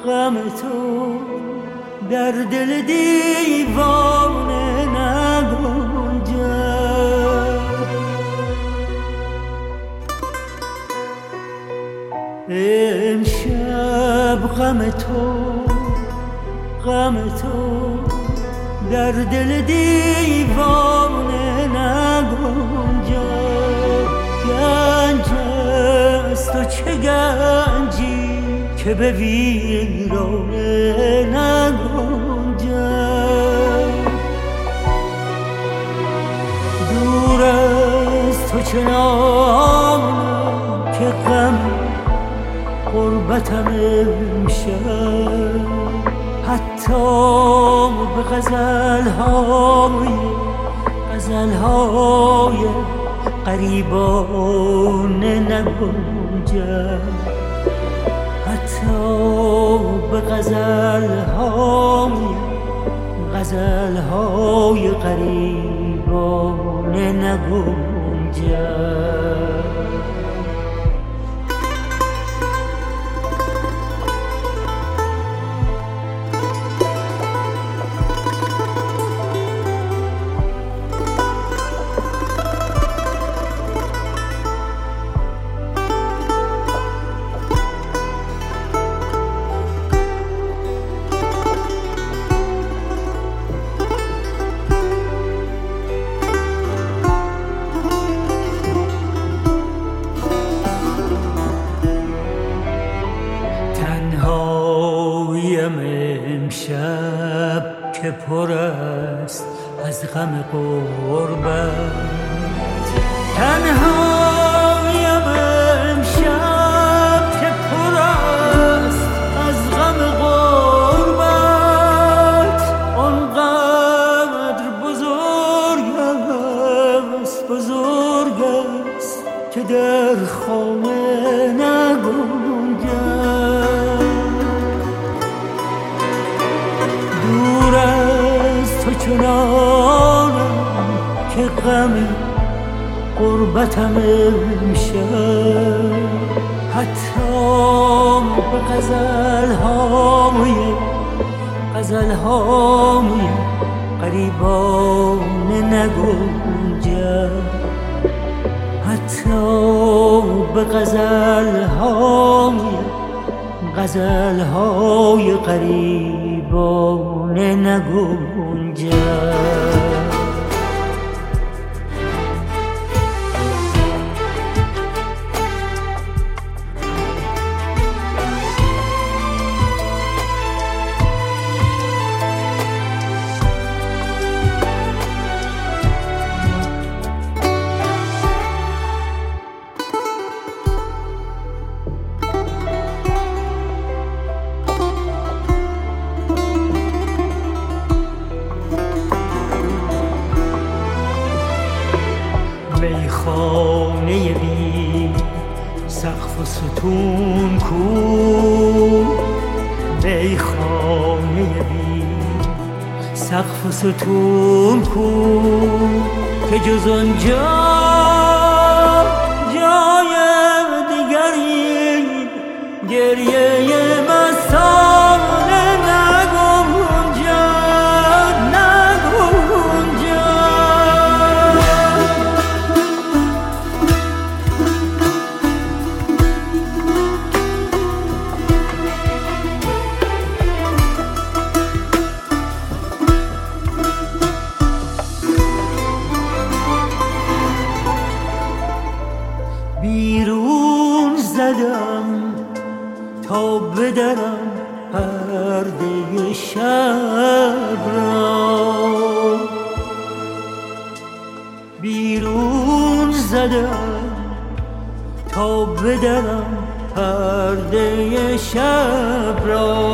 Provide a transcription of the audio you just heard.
غم تو در دل دیوانه نگنجد. امشب غم تو در دل دیوانه نگنجد. گنج است و چه گنجی که به ویرانه نگنجد. دور از تو چنانم که غم غربتم امشب حتی به غزلهای غریبانه نگنجد. حتی به غزلهای غریبانه نگنجد. امشب که پر است از غم غربت. تنهایم امشب که پر است از غم غربت. آنقدر بزرگ است که در خانه نگنجد. دور از تو چنانم که غم غربتم امشب حتی به غزلهای غریبانه نگنجد. حتی به غزلهای غریبانه نگنجد. میخانه بی سقف و ستون کو، میخانه بی سقف و ستون کو، که جز آنجا جای دیگری گریه مستانه بیرون زدم تا بدرم پرده شب را، بیرون زدم تا بدرم پرده شب را.